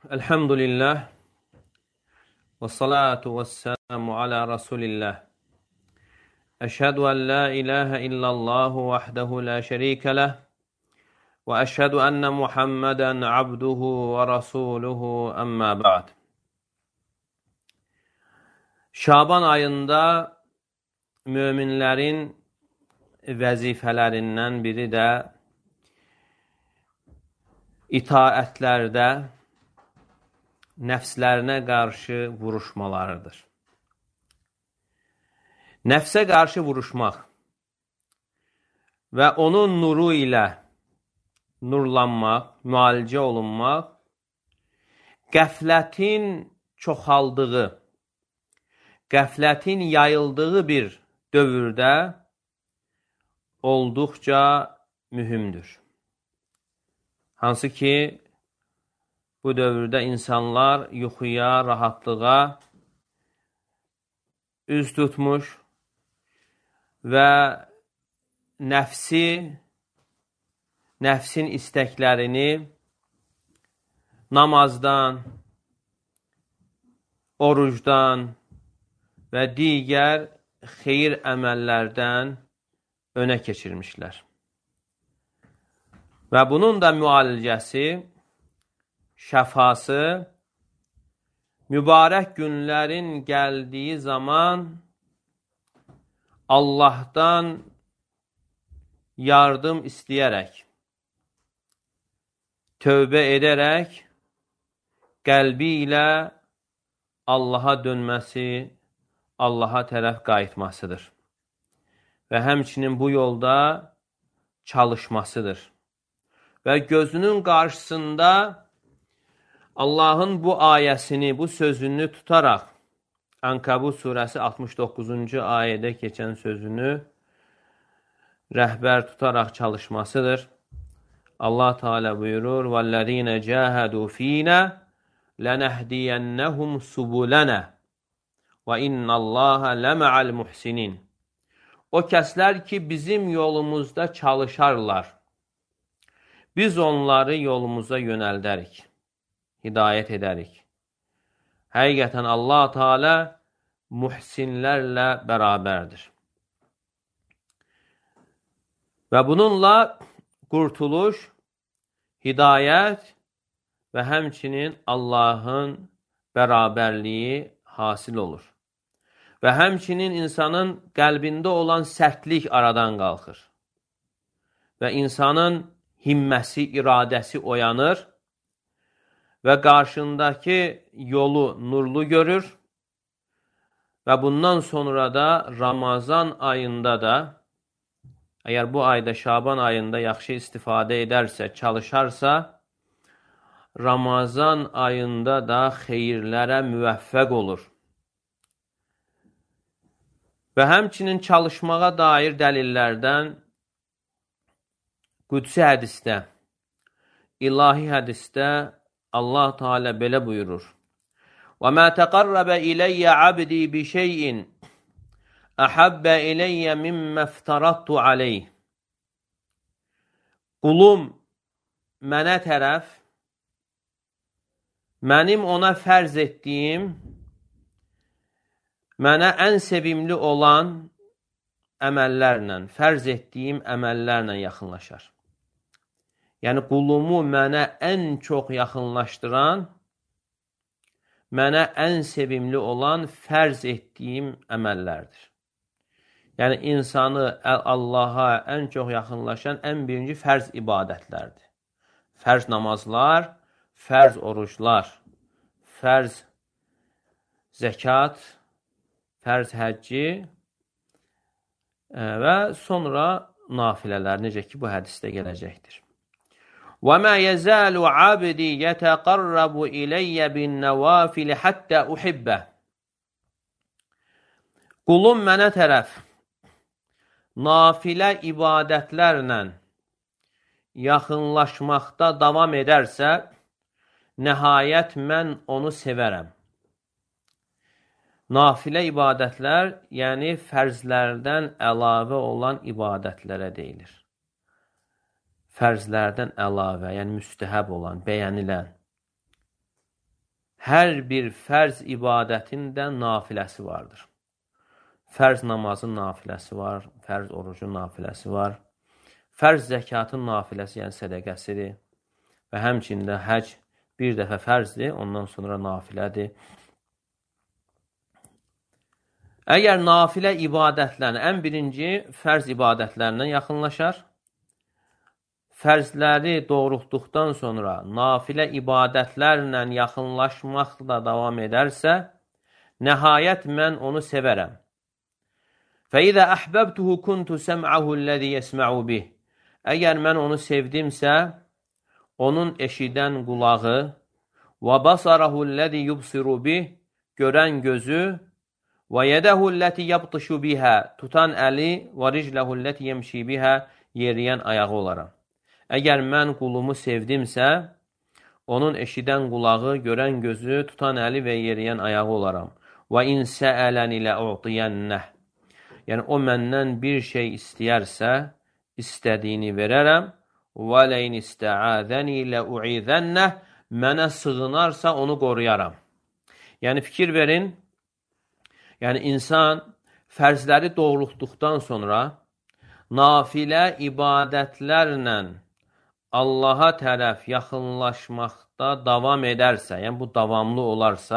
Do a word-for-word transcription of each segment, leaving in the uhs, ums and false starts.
Elhamdülillah ve salatu ve selamu ala Resulillah. Eşhedü en la ilahe illallahu vahdehu la şerike leh ve eşhedü enne Muhammeden abduhu ve rasuluhu emma ba'd. Şaban ayında müminlərin vəzifələrindən biri də itaətlərdə nəfslərinə qarşı vuruşmalarıdır. Nəfsə qarşı vuruşmaq və onun nuru ilə nurlanmaq, müalicə olunmaq, qəflətin çoxaldığı, qəflətin yayıldığı bir dövrdə olduqca mühümdür. Hansı ki, bu dövrdə insanlar yuxuya, rahatlığa üz tutmuş və nəfsi, nəfsin istəklərini namazdan, orucdan və digər xeyir əməllərdən önə keçirmişlər. Və bunun da müalicəsi, şəfası, mübarək günlərin gəldiyi zaman Allahdan yardım istəyərək, tövbə edərək, qəlbi ilə Allaha dönməsi, Allaha tərəf qayıtmasıdır. Və həmçinin bu yolda çalışmasıdır. Və gözünün qarşısında Allahın bu ayəsini, bu sözünü tutaraq, Ankabut surəsi altmış doqquzuncu ayədə keçən sözünü rəhbər tutaraq çalışmasıdır. Allah Teala buyurur: وَالَّذِينَ جَاهَدُوا ف۪ينَا لَنَهْدِيَنَّهُمْ سُبُلَنَا وَاِنَّ اللّٰهَ لَمَعَ الْمُحْسِنِينَ O kəslər ki, bizim yolumuzda çalışarlar, biz onları yolumuza yönəldərik, hidayət edərik. Həqiqətən Allah Teala muhsinlərlə bərabərdir. Və bununla qurtuluş, hidayət və həmçinin Allahın bərabərliyi hasil olur. Və həmçinin insanın qəlbində olan sərtlik aradan qalxır. Və insanın himməsi, iradəsi oyanır və qarşındakı yolu nurlu görür və bundan sonra da Ramazan ayında da, əgər bu ayda Şaban ayında yaxşı istifadə edərsə, çalışarsa, Ramazan ayında da xeyirlərə müvəffəq olur. Və həmçinin çalışmağa dair dəlillərdən Qudsi hədisdə, ilahi hədisdə Allah Teala belə buyurur: وَمَا تَقَرَّبَ إِلَيَّ عَبْدِي بِشَيْءٍ أَحَبَّ إِلَيَّ مِمَّا افْتَرَضْتُ عَلَيْهِ Qulum mənə tərəf, mənim ona fərz etdiyim, mənə ən sevimli olan əməllərlə, fərz etdiyim əməllərlə yaxınlaşar. Yəni, qulumu mənə ən çox yaxınlaşdıran, mənə ən sevimli olan fərz etdiyim əməllərdir. Yəni, insanı Allaha ən çox yaxınlaşan ən birinci fərz ibadətlərdir. Fərz namazlar, fərz oruclar, fərz zəkat, fərz həcci və sonra nafilələr, necə ki, bu hədisdə gələcəkdir. وَمَا يَزَالُ عَبْدِي يَتَقَرَّبُ إِلَيَّ بِالنَّوَافِلِ حَتَّى أُحِبَّهُ Qulum mənə tərəf nafilə ibadətlərlə yaxınlaşmaqda davam edərsə, nəhayət mən onu sevərəm. Nafilə ibadətlər, yəni fərzlərdən əlavə olan ibadətlərə deyilir. Fərzlərdən əlavə, yəni müstəhəb olan, bəyənilən. hər bir fərz ibadətin də nafiləsi vardır. Fərz namazın nafiləsi var, fərz orucun nafiləsi var, fərz zəkatın nafiləsi, yəni sədəqəsidir və həmçində həc bir dəfə fərzdir, ondan sonra nafilədir. Əgər nafilə ibadətlərini, ən birinci fərz ibadətlərindən yaxınlaşar, fərzləri doğrultduqdan sonra nafilə ibadətlərlə yaxınlaşmaqla davam edərsə, nəhayət mən onu sevərəm. فَإِذَا أَحْبَبْتُهُ كُنْتُ سَمْعَهُ الَّذِي يَسْمَعُ بِهِ. Əgər mən onu sevdimsə, onun eşidən qulağı, وَبَصَرَهُ الَّذِي يُبْصِرُ بِهِ, görən gözü, وَيَدَهُ الَّتِي يَبْطِشُ بِهَا, tutan əli, وَرِجْلَهُ الَّتِي يَمْشِي بِهَا, yeriyən ayağı olaram. Əgər mən qulumu sevdimsə, onun eşidən qulağı, görən gözü, tutan əli və yeriyən ayağı olaram. وَإِنْ سَأَلَنِ لَأُعْطِيَنَّهِ. Yəni, o məndən bir şey istəyərsə, istədiyini verərəm. وَلَيْنِ اسْتَعَاذَنِي لَأُعِذَنَّهِ. Mənə sığınarsa, onu qoruyaram. Yəni, fikir verin, yəni, insan fərzləri doğrultduqdan sonra nafilə ibadətlərlə Allaha tərəf yaxınlaşmaqda davam edərsə, yəni, bu davamlı olarsa,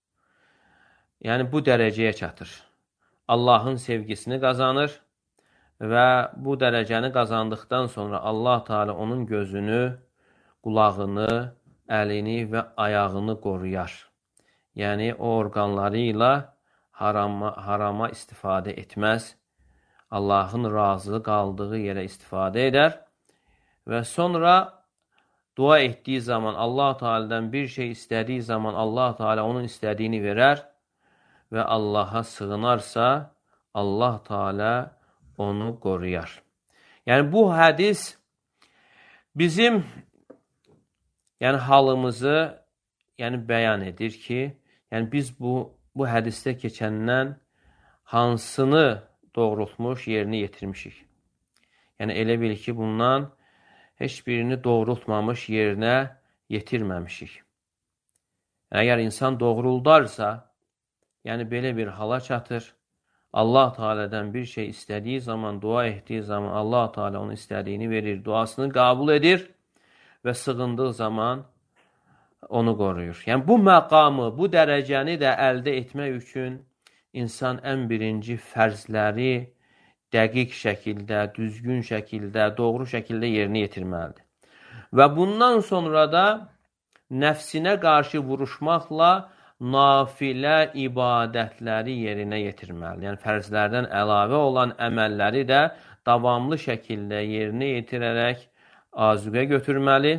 yəni, bu dərəcəyə çatır. Allahın sevgisini qazanır və bu dərəcəni qazandıqdan sonra Allah Teala onun gözünü, qulağını, əlini və ayağını qoruyar. Yəni, o orqanları ilə harama, harama istifadə etməz. Allahın razı qaldığı yerə istifadə edər və sonra dua etdiyi zaman, Allah Teala'dan bir şey istədiyi zaman Allah Teala onun istədiyini verər və Allaha sığınarsa, Allah Teala onu qoruyar. Yəni, bu hədis bizim yəni, halımızı yəni, bəyan edir ki, yəni, biz bu, bu hədisdə keçəndən hansını doğrultmuş, yerini yetirmişik. Yəni, elə bil ki, bundan heç birini doğrultmamış, yerinə yetirməmişik. Əgər insan doğruldarsa, yəni, belə bir hala çatır. Allah Teala'dan bir şey istədiyi zaman, dua etdiyi zaman Allah Teala onun istədiyini verir, duasını qəbul edir və sığındığı zaman onu qoruyur. Yəni, bu məqamı, bu dərəcəni də əldə etmək üçün insan ən birinci fərzləri dəqiq şəkildə, düzgün şəkildə, doğru şəkildə yerinə yetirməlidir. Və bundan sonra da nəfsinə qarşı vuruşmaqla nafilə ibadətləri yerinə yetirməli. Yəni, fərzlərdən əlavə olan əməlləri də davamlı şəkildə yerinə yetirərək azuqə götürməli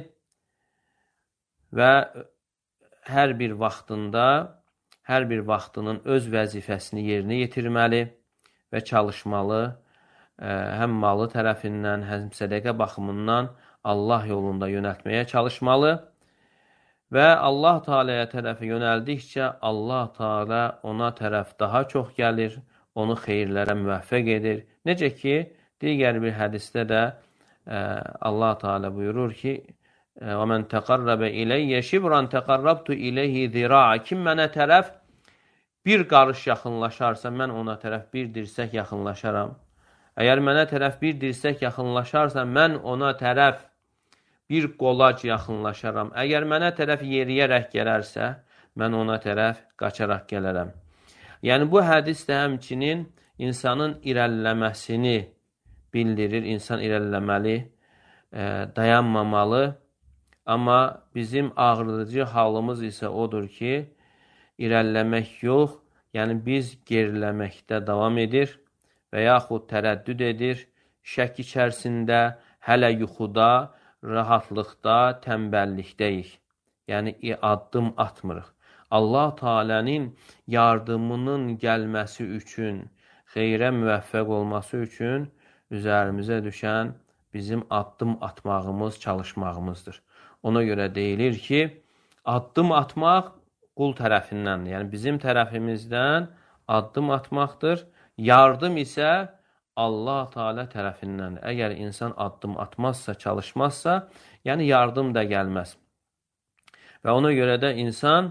və hər bir vaxtında, hər bir vaxtının öz vəzifəsini yerinə yetirməli və çalışmalı, həm malı tərəfindən, həm sədəqə baxımından Allah yolunda yönəltməyə çalışmalı və Allah Teala'ya tərəfə yönəldikcə Allah Teala ona tərəf daha çox gəlir, onu xeyirlərə müvəffəq edir. Necə ki, digər bir hədisdə də Allah Teala buyurur ki, وَمَنْ تَقَرَّبَ إِلَيَّ شِبْرًا تَقَرَّبْتُ إِلَيْهِ ذِرَاعًا. Kim mənə tərəf bir qarış yaxınlaşarsa, mən ona tərəf bir dirsək yaxınlaşaram. Əgər mənə tərəf bir dirsək yaxınlaşarsa, mən ona tərəf bir qolac yaxınlaşaram. Əgər mənə tərəf yeriyərək gələrsə, mən ona tərəf qaçaraq gələrəm. Yəni, bu hədis də həmçinin insanın irəlləməsini bildirir. İnsan irəlləməli, dayanmamalı. Amma bizim ağrıdıcı halımız isə odur ki, irəlləmək yox, yəni biz geriləməkdə davam edir və yaxud tərəddüd edir, şək içərisində, hələ yuxuda, rahatlıqda, tənbəllikdəyik. Yəni, addım atmırıq. Allah Teala'nın yardımının gəlməsi üçün, xeyrə müvəffəq olması üçün üzərimizə düşən bizim addım atmağımız, çalışmağımızdır. Ona görə deyilir ki, addım atmaq qul tərəfindəndir. Yəni, bizim tərəfimizdən addım atmaqdır. Yardım isə Allah Teala tərəfindəndir. Əgər insan addım atmazsa, çalışmazsa, yəni yardım da gəlməz. Və ona görə də insan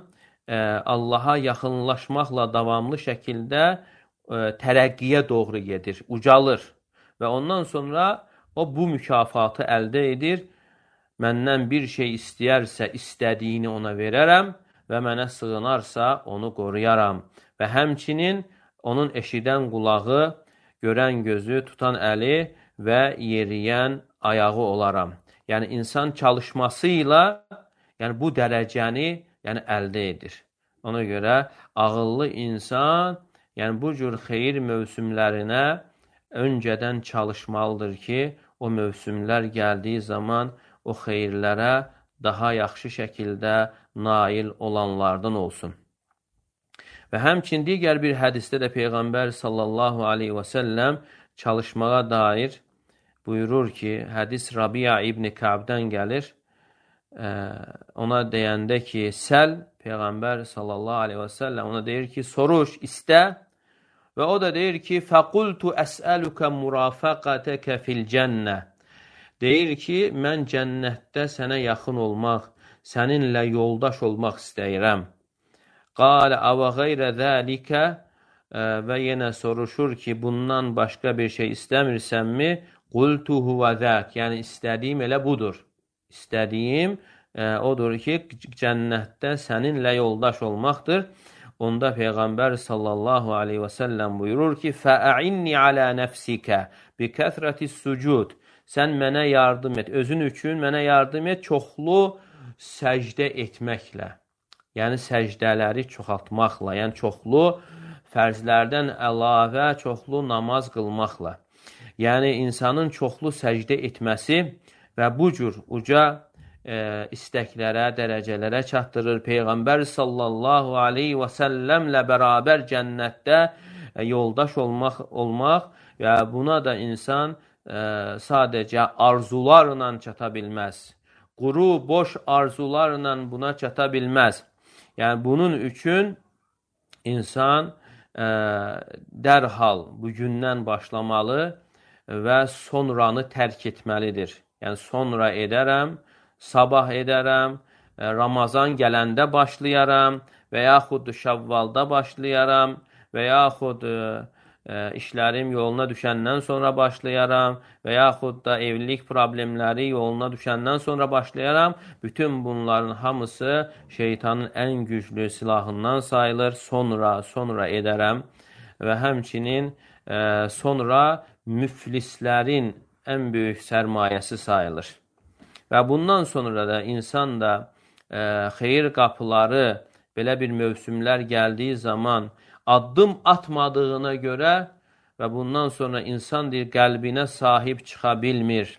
e, Allaha yaxınlaşmaqla davamlı şəkildə e, tərəqqiyə doğru gedir, ucalır və ondan sonra o bu mükafatı əldə edir. Məndən bir şey istəyərsə, istədiyini ona verərəm və mənə sığınarsa, onu qoruyaram. Və həmçinin onun eşidən qulağı, görən gözü, tutan əli və yeriyən ayağı olaram. Yəni, insan çalışmasıyla yəni, bu dərəcəni yəni, əldə edir. Ona görə ağıllı insan yəni, bu cür xeyir mövsümlərinə öncədən çalışmalıdır ki, o mövsümlər gəldiyi zaman o xeyirlərə daha yaxşı şəkildə nail olanlardan olsun. Və həmçin digər bir hədisdə də Peyğəmbər sallallahu aleyhi və səlləm çalışmağa dair buyurur ki, hədis Rabia İbn Kəbdən gəlir. Ona deyəndə ki, səl, Peyğəmbər sallallahu aleyhi və səlləm ona deyir ki, soruş, istə. Və o da deyir ki, fəqultu əsəlükə murafəqətəkə fil cənnə. Deyir ki, mən cənnətdə sənə yaxın olmaq, səninlə yoldaş olmaq istəyirəm. Qalə əvə qeyrə zəlikə və yenə soruşur ki, bundan başqa bir şey istəmirsənmi? Qultu huvə zək, yəni istədiyim elə budur. İstədiyim e, odur ki, cənnətdə səninlə yoldaş olmaqdır. Onda Peyğəmbər sallallahu aleyhi və səlləm buyurur ki, fəəinni alə nəfsikə bi kəthrətis sucud. Sən mənə yardım et, özün üçün mənə yardım et çoxlu səcdə etməklə. Yəni, səcdələri çoxaltmaqla, yəni çoxlu fərzlərdən əlavə çoxlu namaz qılmaqla. Yəni, insanın çoxlu səcdə etməsi və bu cür uca e, istəklərə, dərəcələrə çatdırır. Peyğəmbər sallallahu aleyhi və səlləmlə bərabər cənnətdə e, yoldaş olmaq, olmaq və buna da insan e, sadəcə arzularla çata bilməz. Quru, boş arzularla buna çata bilməz. Yəni, bunun üçün insan e, dərhal bugündən başlamalı və sonranı tərk etməlidir. Yəni, sonra edərəm, sabah edərəm, Ramazan gələndə başlayaram və yaxud Şəvvalda başlayaram və yaxud e, işlərim yoluna düşəndən sonra başlayaram və yaxud da evlilik problemləri yoluna düşəndən sonra başlayaram. Bütün bunların hamısı şeytanın ən güclü silahından sayılır. Sonra, sonra edərəm və həmçinin e, sonra müflislərin ən böyük sərmayəsi sayılır. Və bundan sonra da insan da e, xeyir qapıları belə bir mövsümlər gəldiyi zaman addım atmadığına görə və bundan sonra insan deyir, qəlbinə sahib çıxa bilmir.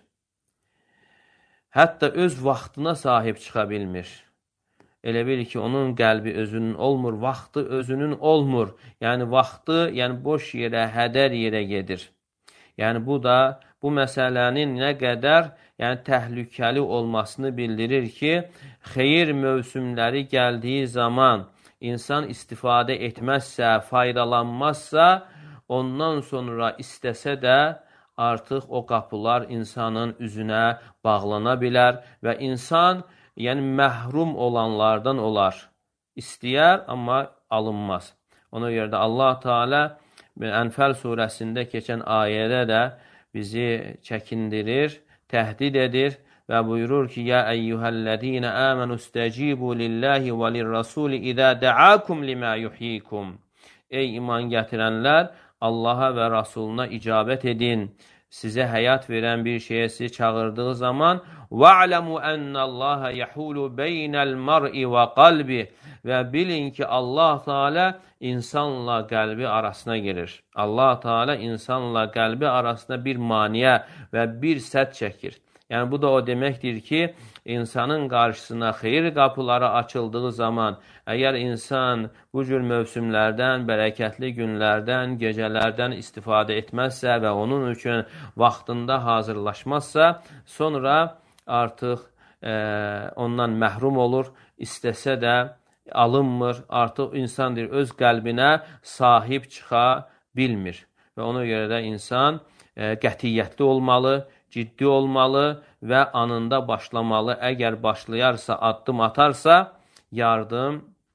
Hətta öz vaxtına sahib çıxa bilmir. Elə bil ki, onun qəlbi özünün olmur, vaxtı özünün olmur. Yəni, vaxtı yəni boş yerə, hədər yerə gedir. Yəni, bu da bu məsələnin nə qədər yəni, təhlükəli olmasını bildirir ki, xeyir mövsümləri gəldiyi zaman insan istifadə etməzsə, faydalanmazsa, ondan sonra istəsə də artıq o qapılar insanın üzünə bağlana bilər və insan yəni, məhrum olanlardan olar. İstəyər, amma alınmaz. Ona görə də Allah Teala Ənfəl surəsində keçən ayədə də bizi çəkindirir, təhdid edir və buyurur ki, Yə əyyuhəl-ləzīnə əmənu istəcibu lillahi və lirrasuli idə dəakum limə yuhyikum. Ey iman gətirənlər, Allaha və Rasuluna icabət edin. Sizə həyat verən bir şeyə sizi çağırdığı zaman وَعْلَمُوا أَنَّ اللّٰهَ يَحُولُ بَيْنَ الْمَرْءِ وَقَلْبِ Və bilin ki, Allah Teala insanla qəlbi arasına girir. Allah Teala insanla qəlbi arasında bir maniyə və bir sədd çəkir. Yəni, bu da o deməkdir ki, insanın qarşısına xeyir qapıları açıldığı zaman, əgər insan bu cür mövsümlərdən, bərəkətli günlərdən, gecələrdən istifadə etməzsə və onun üçün vaxtında hazırlaşmazsa, sonra artıq e, ondan məhrum olur, istəsə də alınmır, artıq insan deyir, öz qəlbinə sahib çıxa bilmir. Və ona görə də insan e, qətiyyətli olmalı, ciddi olmalı və anında başlamalı. Əgər başlayarsa, addım atarsa, yardım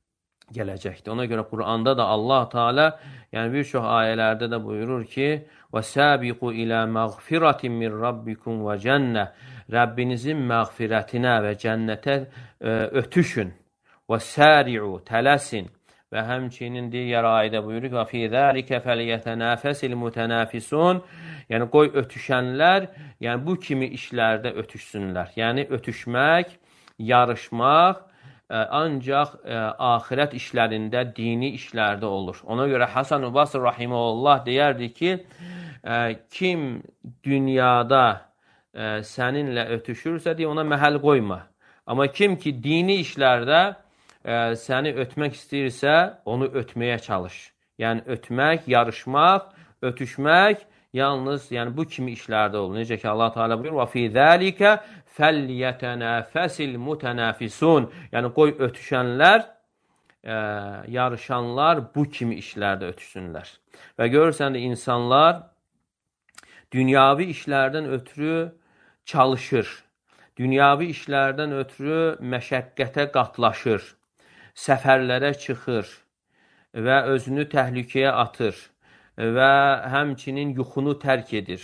gələcəkdir. Ona görə Quranda da Allah Teala yəni bir çox ayələrdə də buyurur ki: "Və sabiqu ilə məğfiratin min rabbikum və cənnə." Rəbbinizin məğfirətinə və cənnətə ə, ötüşün. Və sari'u, tələsin. Və həmçinin digər ayədə buyurur ki: "Və fi zəlikə fəlyətənafəsil mutanafisun." Yəni qoy ötüşənlər, yəni bu kimi işlərdə ötüşsünlər. Yəni ötüşmək, yarışmaq ə, ancaq ə, axirət işlərində, dini işlərdə olur. Ona görə Hasan-ı Basri rahimehullah deyərdi ki, ə, kim dünyada ə, səninlə ötüşürsə deyə ona məhəl qoyma. Amma kim ki dini işlərdə ə, səni ötmək istəyirsə, onu ötməyə çalış. Yəni ötmək, yarışmaq, ötüşmək yalnız yəni bu kimi işlərdə olur. Necə ki Allah Teala buyurur: "Və fi zəlikə fəlyətənafəsil mutanafisun." Yəni qoy ötüşənlər, ə, yarışanlar bu kimi işlərdə ötüşsünlər. Və görürsən də insanlar dünyavi işlərdən ötürü çalışır. Dünyavi işlərdən ötürü məşəqqətə qatlaşır. Səfərlərə çıxır və özünü təhlükəyə atır və həmçinin yuxunu tərk edir.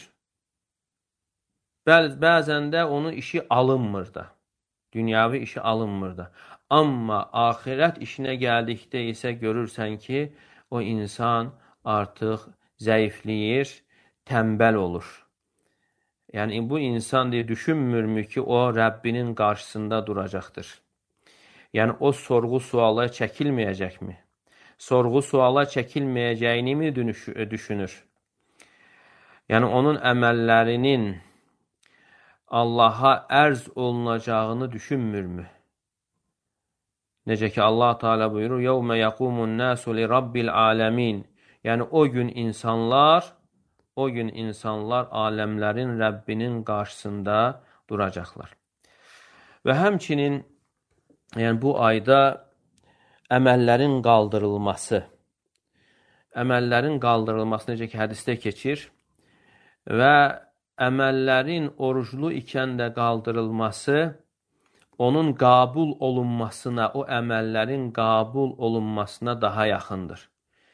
Bəzən də onun işi alınmır da. Dünyavi işi alınmır da. Amma axirət işinə gəldikdə isə görürsən ki, o insan artıq zəifləyir, tənbəl olur. Yəni bu insan deyə düşünmürmü ki, o Rəbbinin qarşısında duracaqdır. Yəni o sorğu suala çəkilməyəcəkmi? Sorğu suala çəkilməyəcəyini mi düşünür? Yəni onun əməllərinin Allaha ərz olunacağını düşünmürmü? Necə ki Allah Teala buyurur: "Yevme yaqumun nasu li rabbil alamin." Yəni o gün insanlar, o gün insanlar aləmlərin Rəbbinin qarşısında duracaqlar. Və həmçinin yəni bu ayda əməllərin qaldırılması, əməllərin qaldırılması necə ki hədisdə keçir və əməllərin oruclu ikən də qaldırılması onun qəbul olunmasına, o əməllərin qəbul olunmasına daha yaxındır.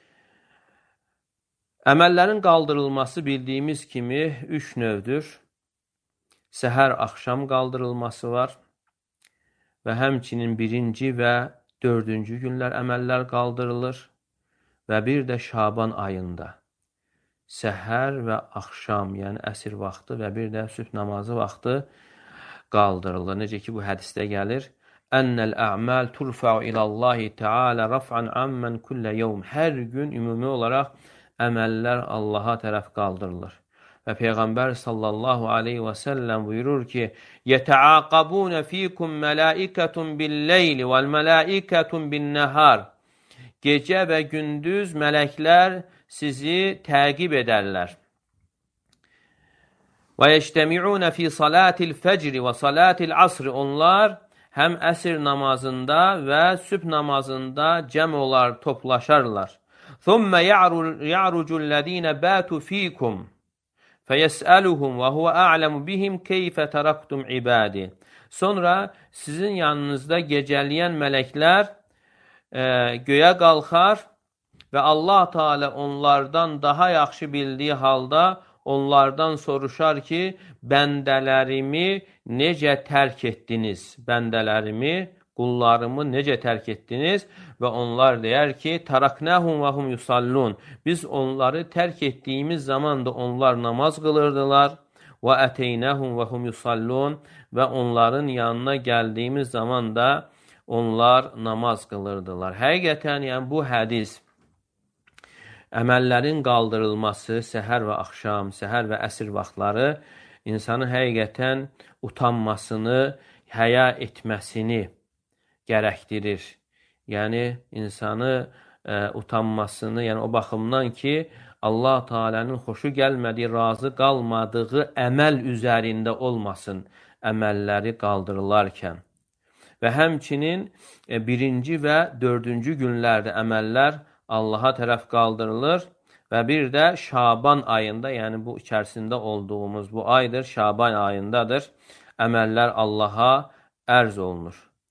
Əməllərin qaldırılması bildiyimiz kimi üç növdür. Səhər, axşam qaldırılması var və həmçinin birinci və dördüncü günlər əməllər qaldırılır və bir də Şaban ayında səhər və axşam, yəni əsr vaxtı və bir də sübh namazı vaxtı qaldırılır. Necə ki bu hədisdə gəlir: "Ennel a'mal turfa'u ilallahi Teala raf'an amman kullu yawm." Hər gün ümumi olaraq əməllər Allaha tərəf qaldırılır. Və Peyğəmbər sallallahu aleyhi və səlləm buyurur ki: "Yetəaqabun fikum mələikətun bil-leyli vel-mələikətun bin-nəhar." Gecə və gündüz mələklər sizi təqib edərlər. Və yectəmi'un fi salatil fəcr və salatil asr. Onlar həm əsr namazında və sübh namazında cəm olar, toplaşarlar. Thumma ya'rucu'l-ladina batu fikum feyes'aluhum və huve a'lemu bihim keyfe taraktum ibadi. Sonra sizin yanınızda gecələyən mələklər e, göyə qalxar və Allah Teala onlardan daha yaxşı bildiyi halda onlardan soruşar ki, bəndələrimi necə tərk etdiniz? Bəndələrimi, qullarımı necə tərk etdiniz? Və onlar deyər ki, taraknahum və hum yusallun. Biz onları tərk etdiyimiz zaman da onlar namaz qılırdılar. Və əteynəhum və hum yusallun. Və onların yanına gəldiyimiz zaman da onlar namaz qılırdılar. Həqiqətən, yəni bu hədis, əməllərin qaldırılması, səhər və axşam, səhər və əsr vaxtları insanın həqiqətən utanmasını, həya etməsini gərəkdirir. Yəni, insanı ə, utanmasını, yəni o baxımdan ki, Allah Teala'nın xoşu gəlmədiyi, razı qalmadığı əməl üzərində olmasın əməlləri qaldırılarkən. Və həmçinin e, birinci və dördüncü günlərdə əməllər Allaha tərəf qaldırılır və bir də Şaban ayında, yəni bu içərisində olduğumuz bu aydır, Şaban ayındadır, əməllər Allaha ərz olunur.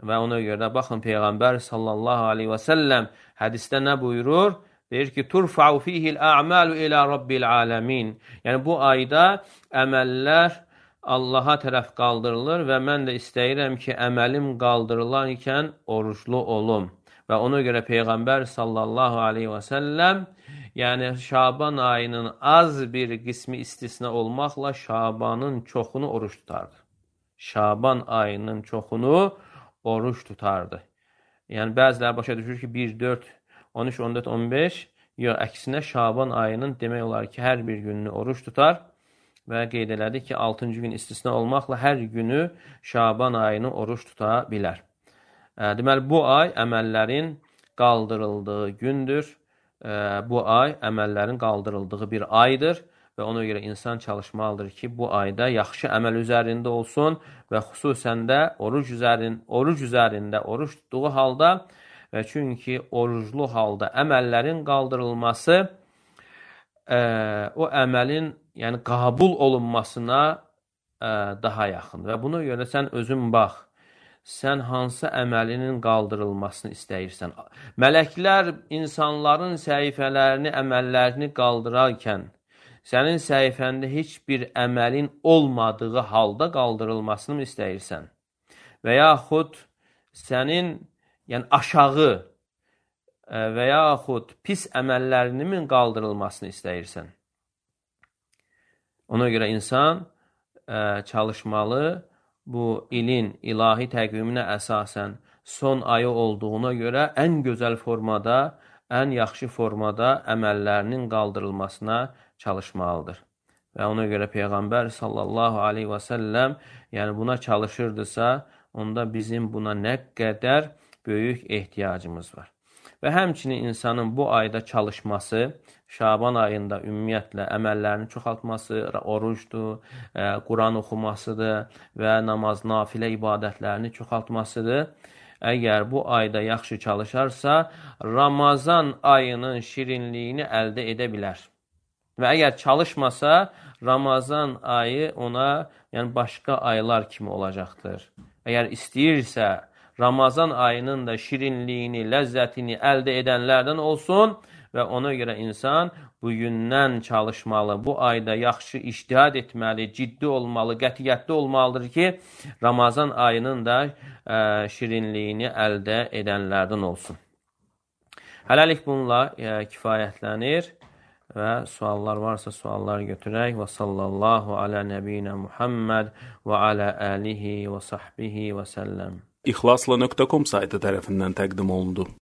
Və ona görə də baxın, Peyğəmbər sallallahu aleyhi və səlləm hədisdə nə buyurur? Deyir ki, turfa'u fihil a'malu ilə rabbil aləmin. Yəni, bu ayda əməllər Allaha tərəf qaldırılır və mən də istəyirəm ki, əməlim qaldırılarkən oruclu olum. Və ona görə Peyğəmbər sallallahu aleyhi və səlləm, yəni Şaban ayının az bir qismi istisna olmaqla Şabanın çoxunu oruç tutardı. Şaban ayının çoxunu oruç tutardı. Yəni, bəziləri başa düşür ki, bir, dörd, on üç, on dörd, on beş, yox, əksinə Şaban ayının demək olar ki, hər bir gününü oruç tutar və qeyd elədi ki, altıncı gün istisna olmaqla hər günü Şaban ayını oruç tuta bilər. Deməli, bu ay əməllərin qaldırıldığı gündür. Bu ay əməllərin qaldırıldığı bir aydır. Və ona görə insan çalışmalıdır ki, bu ayda yaxşı əməl üzərində olsun və xüsusən də oruc, üzərin, oruc üzərində oruc tutduğu halda və çünki oruclu halda əməllərin qaldırılması ə, o əməlin yəni, qabul olunmasına ə, daha yaxın. Və buna görə sən özün bax, sən hansı əməlinin qaldırılmasını istəyirsən. Mələklər insanların səhifələrini, əməllərini qaldırarkən sənin səhifəndə heç bir əməlin olmadığı halda qaldırılmasını mı istəyirsən? Və yaxud sənin yəni aşağı və yaxud pis əməllərinin mi qaldırılmasını istəyirsən? Ona görə insan ə, çalışmalı bu ilin ilahi təqviminə əsasən son ayı olduğuna görə ən gözəl formada, ən yaxşı formada əməllərinin qaldırılmasına çalışmalıdır. Və ona görə Peyğəmbər sallallahu aleyhi və səlləm yəni buna çalışırdısa, onda bizim buna nə qədər böyük ehtiyacımız var. Və həmçinin insanın bu ayda çalışması, Şaban ayında ümumiyyətlə əməllərini çoxaltması, orucdur, Quran oxumasıdır və namaz, nafilə ibadətlərini çoxaltmasıdır. Əgər bu ayda yaxşı çalışarsa, Ramazan ayının şirinliyini əldə edə bilər. Və əgər çalışmasa, Ramazan ayı ona yəni başqa aylar kimi olacaqdır. Əgər istəyirsə, Ramazan ayının da şirinliyini, ləzzətini əldə edənlərdən olsun və ona görə insan bugündən çalışmalı, bu ayda yaxşı ictihad etməli, ciddi olmalı, qətiyyətli olmalıdır ki, Ramazan ayının da ə, şirinliyini əldə edənlərdən olsun. Hələlik bununla ə, kifayətlənir. Və suallar varsa suallar götürək. Və sallallahu alə nəbiyinə Muhammed və alə əlihi və sahbihi və səlləm. İxlasla nöqtə com saytı tərəfindən təqdim olundu.